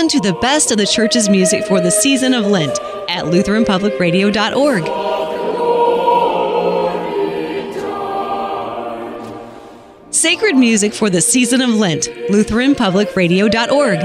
Listen to the best of the church's music for the season of Lent at LutheranPublicRadio.org. Sacred music for the season of Lent, LutheranPublicRadio.org.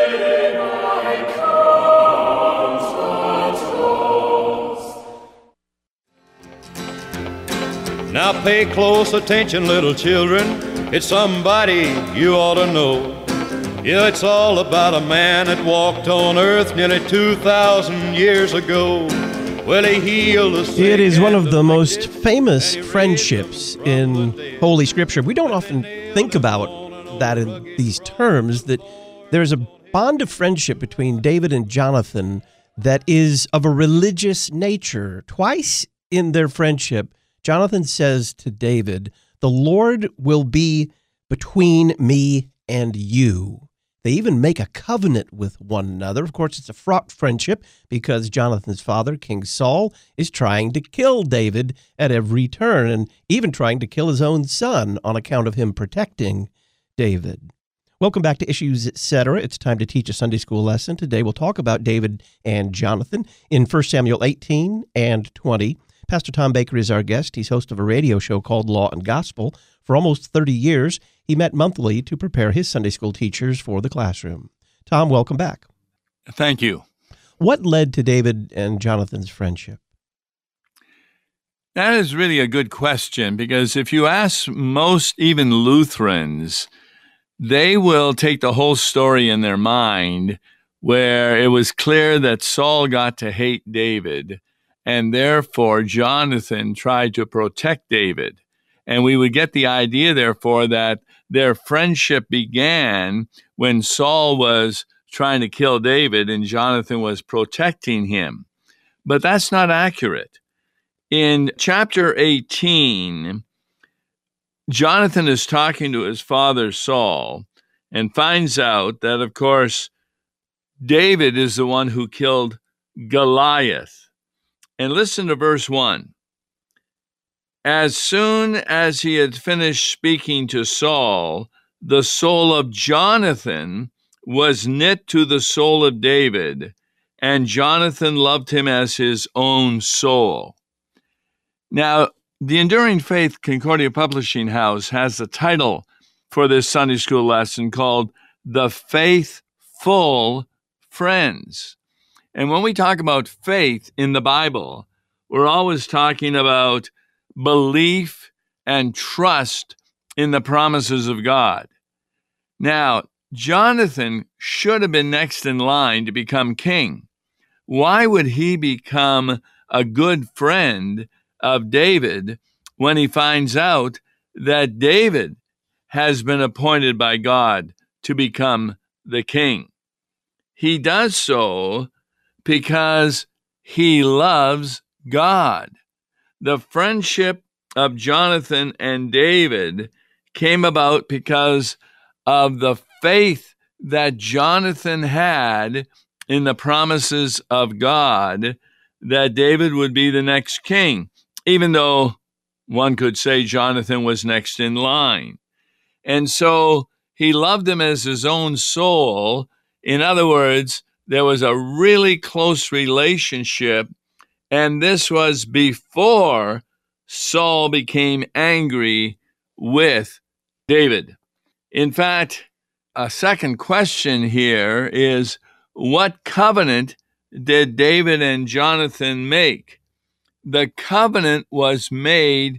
Now pay close attention, little children. It's somebody you ought to know. Yeah, it's all about a man that walked on earth nearly 2,000 years ago. Well, he healed the sick. It is one of the most famous friendships in Holy Scripture. We don't often think about that in these terms, that there's a bond of friendship between David and Jonathan that is of a religious nature. Twice in their friendship, Jonathan says to David, "The Lord will be between me and you." They even make a covenant with one another. Of course, it's a fraught friendship because Jonathan's father, King Saul, is trying to kill David at every turn and even trying to kill his own son on account of him protecting David. Welcome back to Issues Etc. It's time to teach a Sunday school lesson. Today we'll talk about David and Jonathan in 1 Samuel 18 and 20. Pastor Tom Baker is our guest. He's host of a radio show called Law and Gospel. For almost 30 years, he met monthly to prepare his Sunday school teachers for the classroom. Tom, welcome back. Thank you. What led to David and Jonathan's friendship? That is really a good question, because if you ask most, even Lutherans, they will take the whole story in their mind where it was clear that Saul got to hate David, and therefore Jonathan tried to protect David. And we would get the idea, therefore, that their friendship began when Saul was trying to kill David and Jonathan was protecting him. But that's not accurate. In chapter 18, Jonathan is talking to his father Saul and finds out that, of course, David is the one who killed Goliath. And listen to verse 1. As soon as he had finished speaking to Saul, the soul of Jonathan was knit to the soul of David, and Jonathan loved him as his own soul. Now, the Enduring Faith Concordia Publishing House has the title for this Sunday school lesson called The Faithful Friends. And when we talk about faith in the Bible, we're always talking about belief and trust in the promises of God. Now, Jonathan should have been next in line to become king. Why would he become a good friend of David when he finds out that David has been appointed by God to become the king? He does so because he loves God. The friendship of Jonathan and David came about because of the faith that Jonathan had in the promises of God that David would be the next king, even though one could say Jonathan was next in line. And so he loved him as his own soul. In other words, there was a really close relationship, and this was before Saul became angry with David. In fact, a second question here is, what covenant did David and Jonathan make? The covenant was made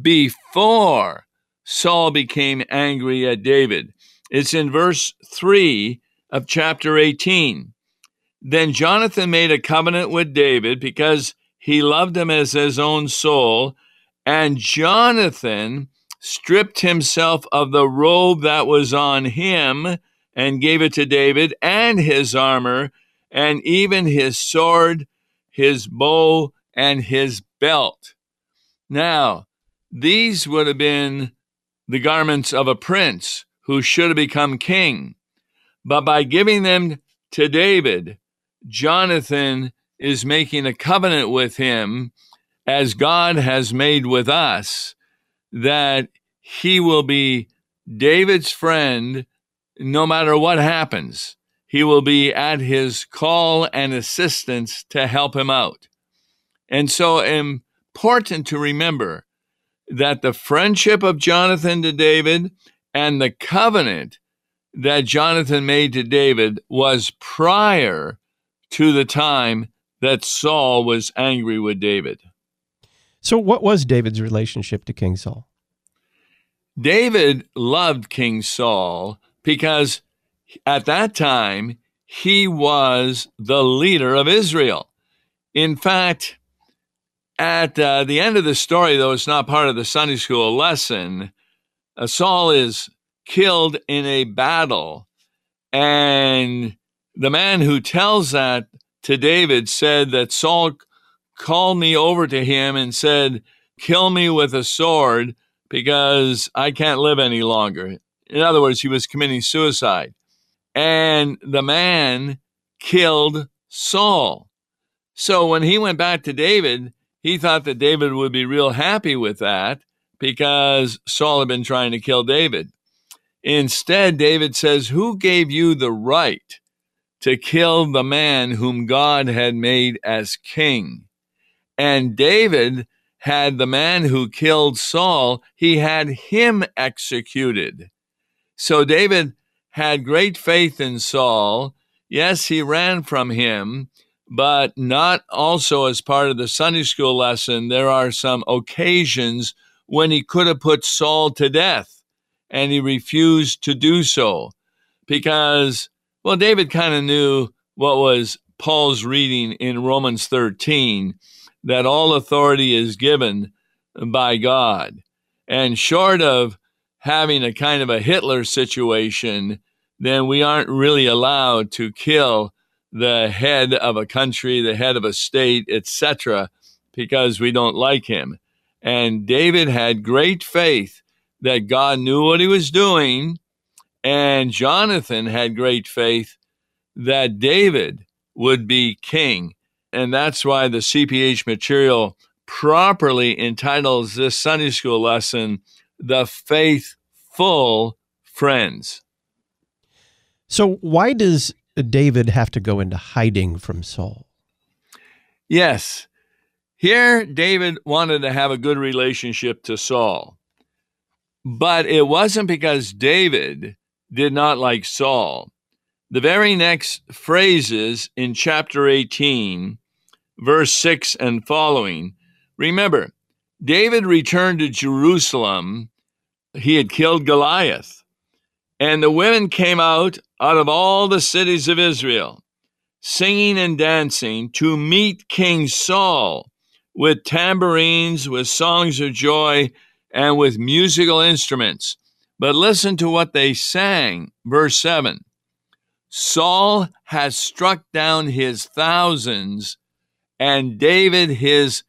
before Saul became angry at David. It's in verse 3 of chapter 18. Then Jonathan made a covenant with David because he loved him as his own soul, and Jonathan stripped himself of the robe that was on him and gave it to David, and his armor, and even his sword, his bow, and his belt. Now, these would have been the garments of a prince who should have become king. But by giving them to David, Jonathan is making a covenant with him, as God has made with us, that he will be David's friend no matter what happens. he will be at his call and assistance to help him out. And so important to remember that the friendship of Jonathan to David and the covenant that Jonathan made to David was prior to the time that Saul was angry with David. So what was David's relationship to King Saul? David loved King Saul because at that time he was the leader of Israel. In fact, at the end of the story, though it's not part of the Sunday school lesson, Saul is killed in a battle. And the man who tells that to David said that Saul called me over to him and said, "Kill me with a sword because I can't live any longer." In other words, he was committing suicide. And the man killed Saul. So when he went back to David, he thought that David would be real happy with that because Saul had been trying to kill David. Instead, David says, "Who gave you the right to kill the man whom God had made as king?" And David had the man who killed Saul, he had him executed. So David had great faith in Saul. Yes, he ran from him, but not also as part of the Sunday school lesson. There are some occasions when he could have put Saul to death, and he refused to do so because, well, David kind of knew what was Paul's reading in Romans 13, that all authority is given by God. And short of having a kind of a Hitler situation, then we aren't really allowed to kill the head of a country, the head of a state, etc., because we don't like him. And David had great faith that God knew what he was doing, and Jonathan had great faith that David would be king. And that's why the CPH material properly entitles this Sunday school lesson, "The Faithful Friends." So why does David have to go into hiding from Saul? Yes. Here, David wanted to have a good relationship to Saul. But it wasn't because David did not like Saul. The very next phrases in chapter 18, verse 6 and following, remember, David returned to Jerusalem. He had killed Goliath. And the women came out of all the cities of Israel, singing and dancing to meet King Saul with tambourines, with songs of joy, and with musical instruments. But listen to what they sang, verse 7. "Saul has struck down his thousands, and David his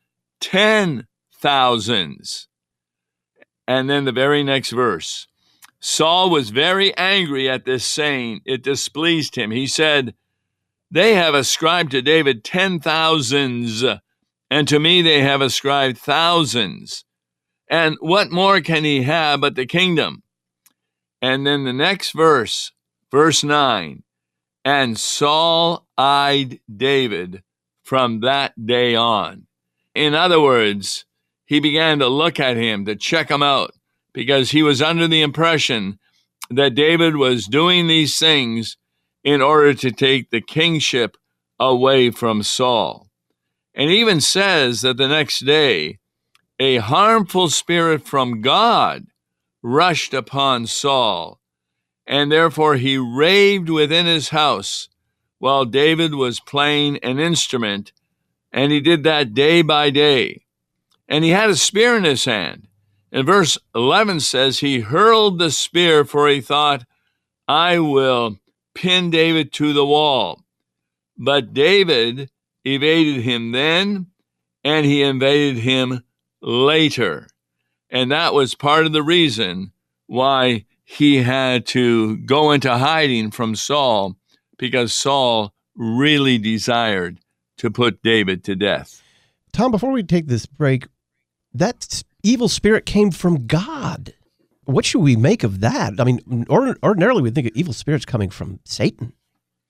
10,000s. And then the very next verse. Saul was very angry at this saying. It displeased him. He said, "They have ascribed to David 10,000s, and to me they have ascribed thousands. And what more can he have but the kingdom?" And then the next verse, verse 9, "And Saul eyed David from that day on." In other words, he began to look at him, to check him out, because he was under the impression that David was doing these things in order to take the kingship away from Saul. And even says that the next day, a harmful spirit from God rushed upon Saul, and therefore he raved within his house while David was playing an instrument, and he did that day by day. And he had a spear in his hand. And verse 11 says he hurled the spear, for he thought, "I will pin David to the wall." But David evaded him then, and he invaded him later. And that was part of the reason why he had to go into hiding from Saul, because Saul really desired to put David to death. Tom, before we take this break, that evil spirit came from God. What should we make of that? I mean, ordinarily we think of evil spirits coming from Satan.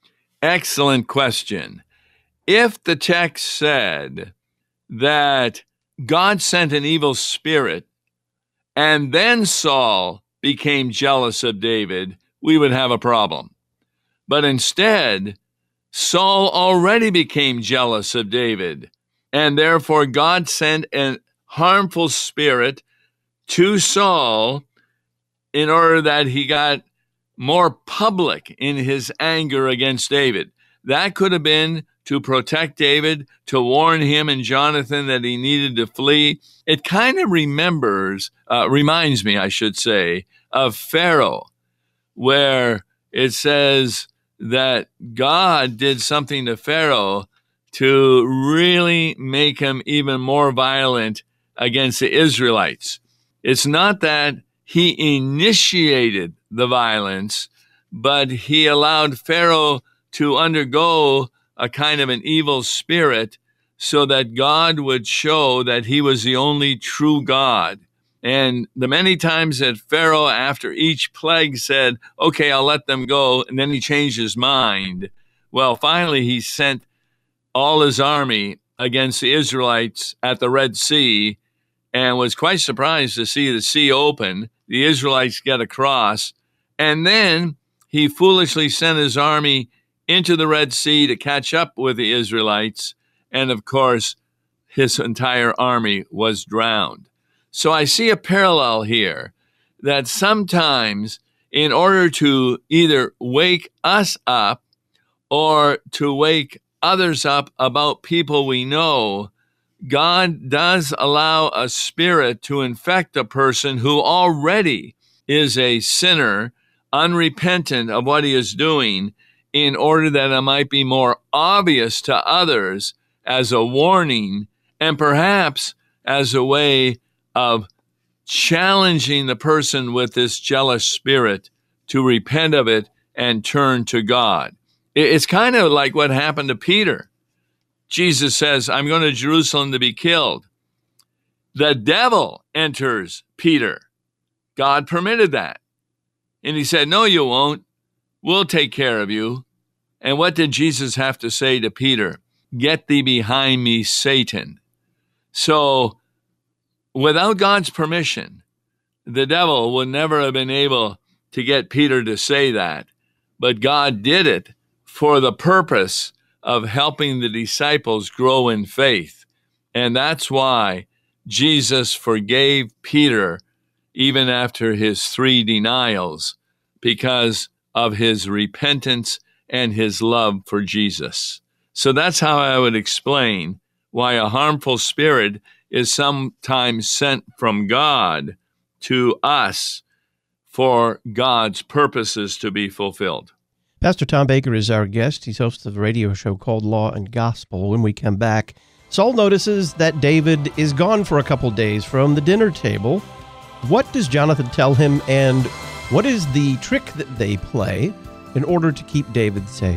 excellent question. If the text said that God sent an evil spirit and then Saul became jealous of David, we would have a problem. But instead, Saul already became jealous of David, and therefore God sent a harmful spirit to Saul in order that he got more public in his anger against David. That could have been to protect David, to warn him and Jonathan that he needed to flee. It kind of reminds me, I should say, of Pharaoh, where it says that God did something to Pharaoh to really make him even more violent against the Israelites. It's not that he initiated the violence, but he allowed Pharaoh to undergo a kind of an evil spirit so that God would show that he was the only true God. And the many times that Pharaoh, after each plague, said, okay, I'll let them go, and then he changed his mind. Well, finally, he sent all his army against the Israelites at the Red Sea and was quite surprised to see the sea open, the Israelites get across, and then he foolishly sent his army into the Red Sea to catch up with the Israelites, and of course, his entire army was drowned. So I see a parallel here that sometimes in order to either wake us up or to wake others up about people we know, God does allow a spirit to infect a person who already is a sinner, unrepentant of what he is doing, in order that it might be more obvious to others as a warning and perhaps as a way of challenging the person with this jealous spirit to repent of it and turn to God. It's kind of like what happened to Peter. Jesus says, I'm going to Jerusalem to be killed. The devil enters Peter. God permitted that. And he said, no, you won't. We'll take care of you. And what did Jesus have to say to Peter? Get thee behind me, Satan. So, without God's permission, the devil would never have been able to get Peter to say that. But God did it for the purpose of helping the disciples grow in faith. And that's why Jesus forgave Peter even after his 3 denials, because of his repentance and his love for Jesus. So that's how I would explain why a harmful spirit is sometimes sent from God to us for God's purposes to be fulfilled. Pastor Tom Baker is our guest. He's host of a radio show called Law and Gospel. When we come back, Saul notices that David is gone for a couple days from the dinner table. What does Jonathan tell him, and what is the trick that they play in order to keep David safe?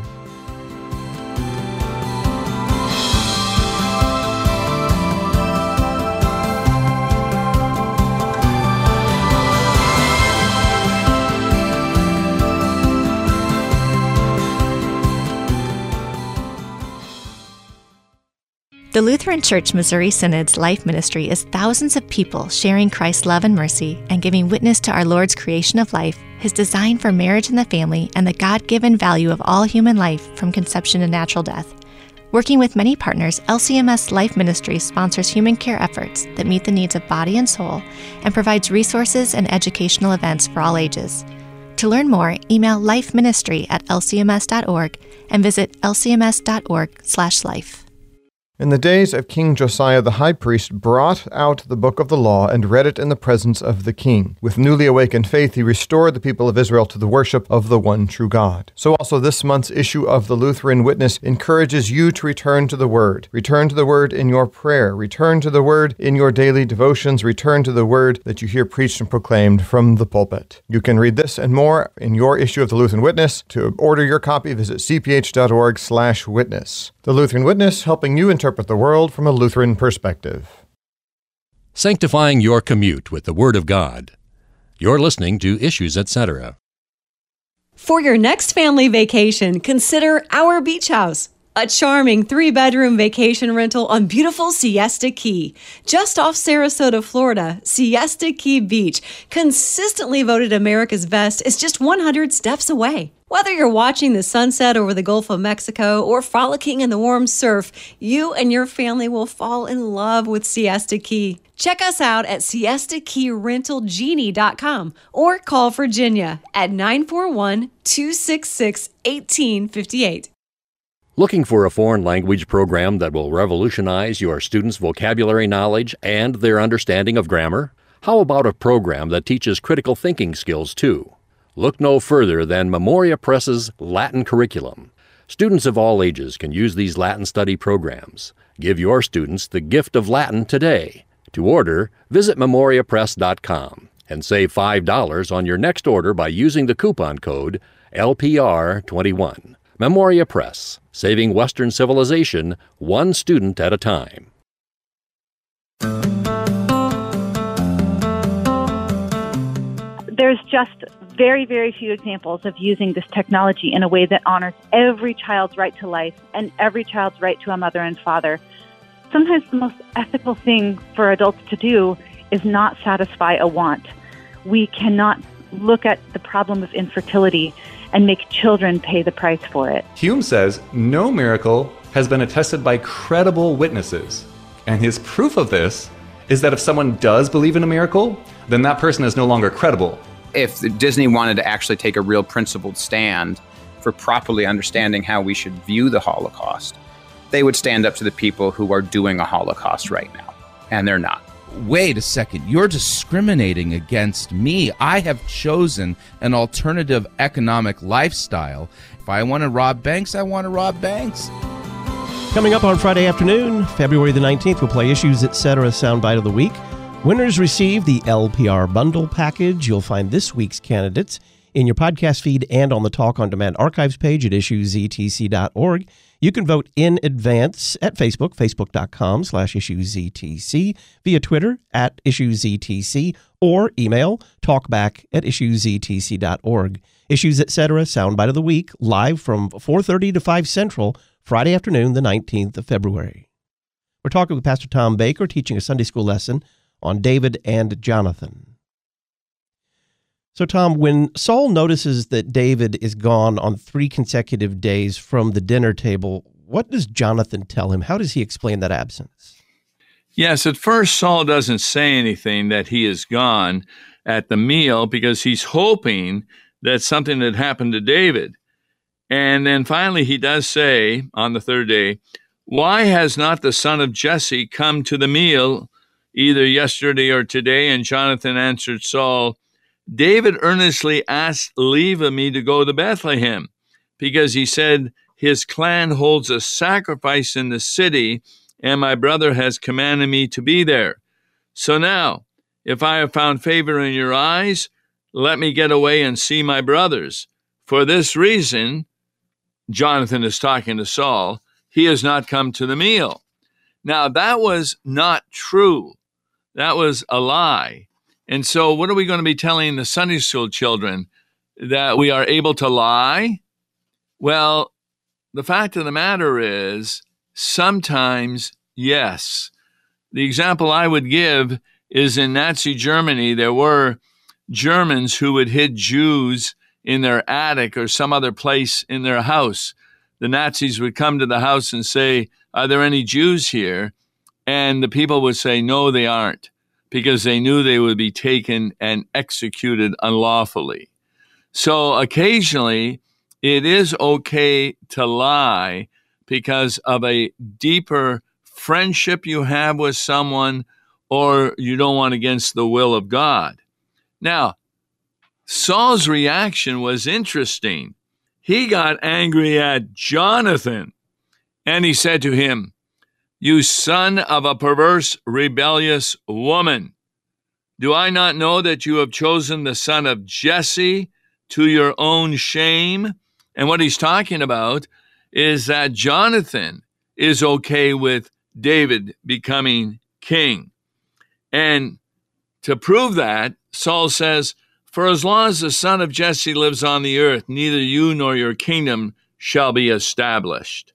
The Lutheran Church Missouri Synod's life ministry is thousands of people sharing Christ's love and mercy and giving witness to our Lord's creation of life, His design for marriage and the family, and the God-given value of all human life from conception to natural death. Working with many partners, LCMS Life Ministry sponsors human care efforts that meet the needs of body and soul and provides resources and educational events for all ages. To learn more, email lifeministry@lcms.org and visit lcms.org/life. In the days of King Josiah, the high priest brought out the book of the law and read it in the presence of the king. With newly awakened faith, he restored the people of Israel to the worship of the one true God. So also this month's issue of the Lutheran Witness encourages you to return to the Word. Return to the Word in your prayer. Return to the Word in your daily devotions. Return to the Word that you hear preached and proclaimed from the pulpit. You can read this and more in your issue of the Lutheran Witness. To order your copy, visit cph.org/witness. The Lutheran Witness, helping you interpret the world from a Lutheran perspective. Sanctifying your commute with the Word of God. You're listening to Issues Etc. For your next family vacation, consider our beach house. A charming 3-bedroom vacation rental on beautiful Siesta Key. Just off Sarasota, Florida, Siesta Key Beach, consistently voted America's best, is just 100 steps away. Whether you're watching the sunset over the Gulf of Mexico or frolicking in the warm surf, you and your family will fall in love with Siesta Key. Check us out at siestakeyrentalgenie.com or call Virginia at 941-266-1858. Looking for a foreign language program that will revolutionize your students' vocabulary knowledge and their understanding of grammar? How about a program that teaches critical thinking skills too? Look no further than Memoria Press's Latin curriculum. Students of all ages can use these Latin study programs. Give your students the gift of Latin today. To order, visit memoriapress.com and save $5 on your next order by using the coupon code LPR21. Memoria Press, saving Western civilization one student at a time. There's just very, very few examples of using this technology in a way that honors every child's right to life and every child's right to a mother and father. Sometimes the most ethical thing for adults to do is not satisfy a want. We cannot look at the problem of infertility and make children pay the price for it. Hume says no miracle has been attested by credible witnesses. And his proof of this is that if someone does believe in a miracle, then that person is no longer credible. If Disney wanted to actually take a real principled stand for properly understanding how we should view the Holocaust, they would stand up to the people who are doing a Holocaust right now. And they're not. Wait a second, you're discriminating against me. I have chosen an alternative economic lifestyle. If I want to rob banks, I want to rob banks. Coming up on Friday afternoon, February the 19th, we'll play Issues Etc. Soundbite of the Week. Winners receive the LPR Bundle Package. You'll find this week's candidates in your podcast feed and on the Talk on Demand archives page at issuesetc.org. You can vote in advance at Facebook, facebook.com/issuesetc, via Twitter at issuesetc, or email talkback@issuesetc.org. Issues Etc. Soundbite of the Week, live from 4:30 to 5 Central, Friday afternoon, the 19th of February. We're talking with Pastor Tom Baker, teaching a Sunday school lesson on David and Jonathan. So, Tom, when Saul notices that David is gone on 3 consecutive days from the dinner table, what does Jonathan tell him? How does he explain that absence? Yes, at first Saul doesn't say anything that he is gone at the meal because he's hoping that something had happened to David. And then finally he does say on the 3rd day, "Why has not the son of Jesse come to the meal either yesterday or today?" And Jonathan answered Saul, "David earnestly asked leave of me to go to Bethlehem because he said his clan holds a sacrifice in the city and my brother has commanded me to be there. So now, if I have found favor in your eyes, let me get away and see my brothers. For this reason," Jonathan is talking to Saul, "he has not come to the meal." Now, that was not true. That was a lie. And so what are we going to be telling the Sunday school children? That we are able to lie? Well, the fact of the matter is, sometimes, yes. The example I would give is in Nazi Germany, there were Germans who would hid Jews in their attic or some other place in their house. The Nazis would come to the house and say, "Are there any Jews here?" And the people would say, "No, they aren't," because they knew they would be taken and executed unlawfully. So occasionally, it is okay to lie because of a deeper friendship you have with someone, or you don't want against the will of God. Now, Saul's reaction was interesting. He got angry at Jonathan, and he said to him, "You son of a perverse, rebellious woman, do I not know that you have chosen the son of Jesse to your own shame?" And what he's talking about is that Jonathan is okay with David becoming king. And to prove that, Saul says, For as long as the son of Jesse lives on the earth, neither you nor your kingdom shall be established.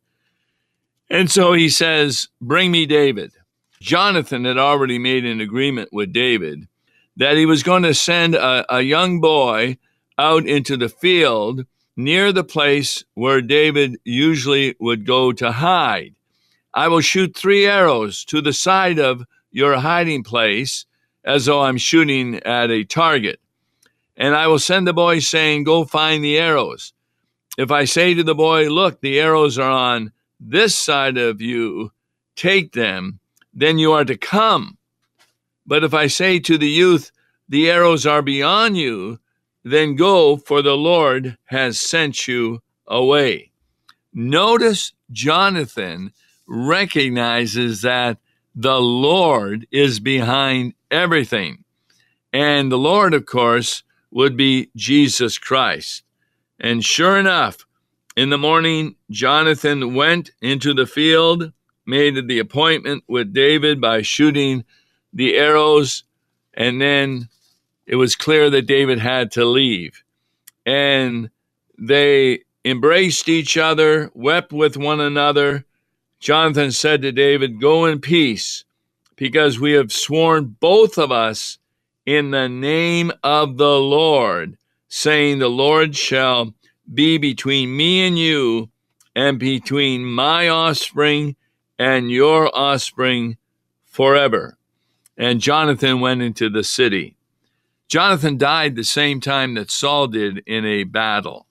And so he says, bring me David. Jonathan had already made an agreement with David that he was going to send a young boy out into the field near the place where David usually would go to hide. I will shoot 3 arrows to the side of your hiding place as though I'm shooting at a target. And I will send the boy saying, go find the arrows. If I say to the boy, look, the arrows are on this side of you, take them, then you are to come. But if I say to the youth, the arrows are beyond you, then go, for the Lord has sent you away. Notice Jonathan recognizes that the Lord is behind everything. And the Lord, of course, would be Jesus Christ. And sure enough, in the morning, Jonathan went into the field, made the appointment with David by shooting the arrows, and then it was clear that David had to leave. And they embraced each other, wept with one another. Jonathan said to David, go in peace, because we have sworn both of us in the name of the Lord, saying, the Lord shall be between me and you, and between my offspring and your offspring forever. And Jonathan went into the city. Jonathan died the same time that Saul did in a battle.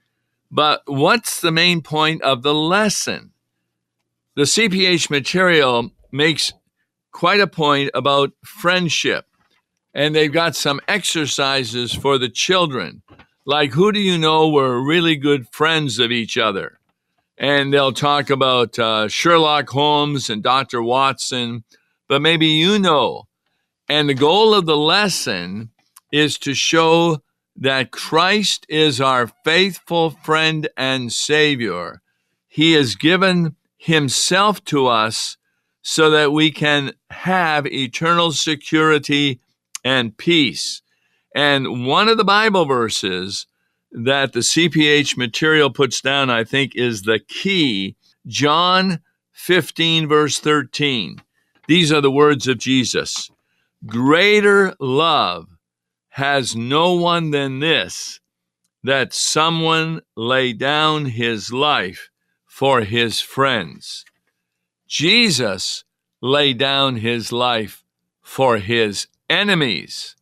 But what's the main point of the lesson? The CPH material makes quite a point about friendship. And they've got some exercises for the children, like who do you know were really good friends of each other? And they'll talk about Sherlock Holmes and Dr. Watson, but maybe you know. And the goal of the lesson is to show that Christ is our faithful friend and Savior. He has given himself to us so that we can have eternal security and peace. And one of the Bible verses that the CPH material puts down, I think, is the key. John 15, verse 13. These are the words of Jesus. Greater love has no one than this, that someone lay down his life for his friends. Jesus laid down his life for his enemies,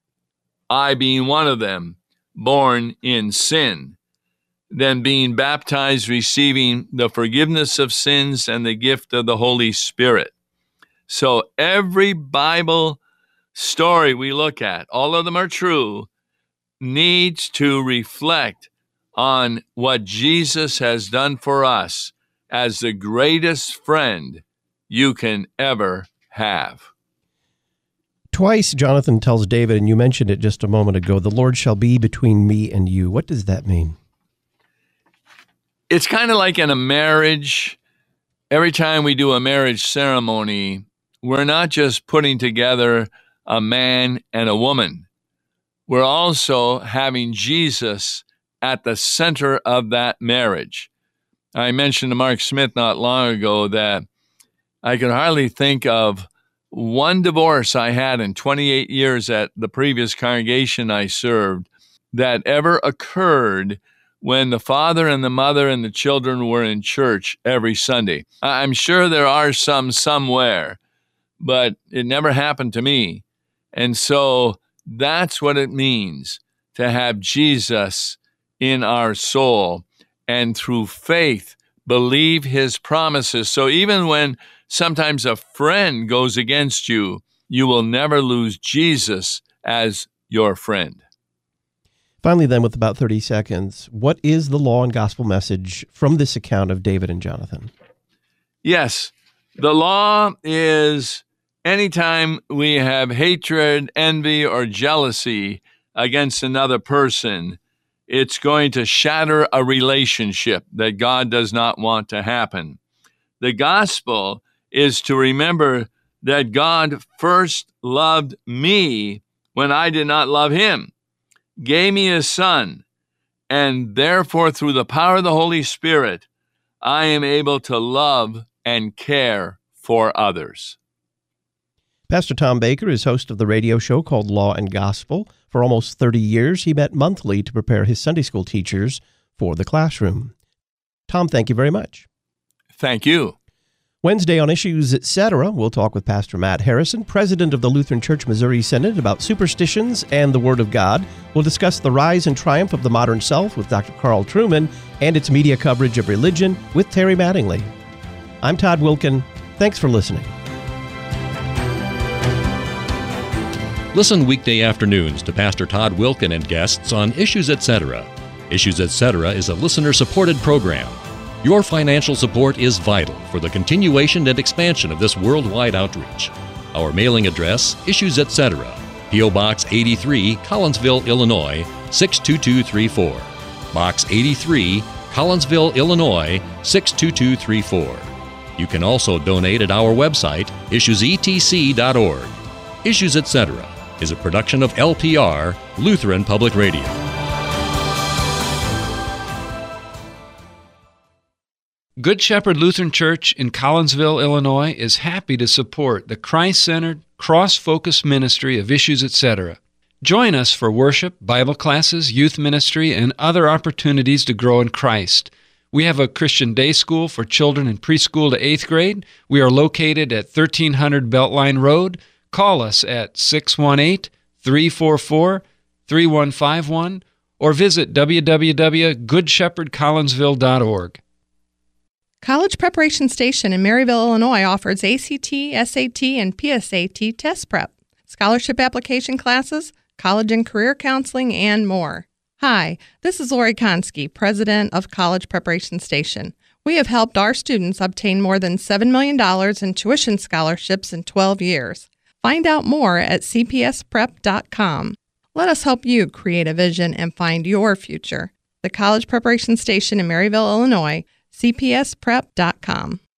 I being one of them, born in sin, then being baptized, receiving the forgiveness of sins and the gift of the Holy Spirit. So every Bible story we look at, all of them are true, needs to reflect on what Jesus has done for us as the greatest friend you can ever have. Twice, Jonathan tells David, and you mentioned it just a moment ago, the Lord shall be between me and you. What does that mean? It's kind of like in a marriage. Every time we do a marriage ceremony, we're not just putting together a man and a woman. We're also having Jesus at the center of that marriage. I mentioned to Mark Smith not long ago that I could hardly think of one divorce I had in 28 years at the previous congregation I served that ever occurred when the father and the mother and the children were in church every Sunday. I'm sure there are some somewhere, but it never happened to me. And so that's what it means to have Jesus in our soul and through faith believe his promises. So even when sometimes a friend goes against you, you will never lose Jesus as your friend. Finally, then, with about 30 seconds, what is the law and gospel message from this account of David and Jonathan? Yes, the law is anytime we have hatred, envy, or jealousy against another person, it's going to shatter a relationship that God does not want to happen. The gospel is to remember that God first loved me when I did not love him. gave me His Son, and therefore through the power of the Holy Spirit, I am able to love and care for others. Pastor Tom Baker is host of the radio show called Law and Gospel. For almost 30 years, he met monthly to prepare his Sunday school teachers for the classroom. Tom, thank you very much. Thank you. Wednesday on Issues Etc., we'll talk with Pastor Matt Harrison, president of the Lutheran Church Missouri Synod, about superstitions and the Word of God. We'll discuss the rise and triumph of the modern self with Dr. Carl Trueman and its media coverage of religion with Terry Mattingly. I'm Todd Wilken. Thanks for listening. Listen weekday afternoons to Pastor Todd Wilken and guests on Issues Etc. Issues Etc. is a listener-supported program. Your financial support is vital for the continuation and expansion of this worldwide outreach. Our mailing address, Issues Etc., P.O. Box 83, Collinsville, Illinois, 62234. Box 83, Collinsville, Illinois, 62234. You can also donate at our website, issuesetc.org. Issues Etc. is a production of LPR, Lutheran Public Radio. Good Shepherd Lutheran Church in Collinsville, Illinois is happy to support the Christ-centered, cross-focused ministry of Issues Etc. Join us for worship, Bible classes, youth ministry, and other opportunities to grow in Christ. We have a Christian day school for children in preschool to 8th grade. We are located at 1300 Beltline Road. Call us at 618-344-3151 or visit www.goodshepherdcollinsville.org. College Preparation Station in Maryville, Illinois offers ACT, SAT, and PSAT test prep, scholarship application classes, college and career counseling, and more. Hi, this is Lori Konski, president of College Preparation Station. We have helped our students obtain more than $7 million in tuition scholarships in 12 years. Find out more at cpsprep.com. Let us help you create a vision and find your future. The College Preparation Station in Maryville, Illinois, cpsprep.com.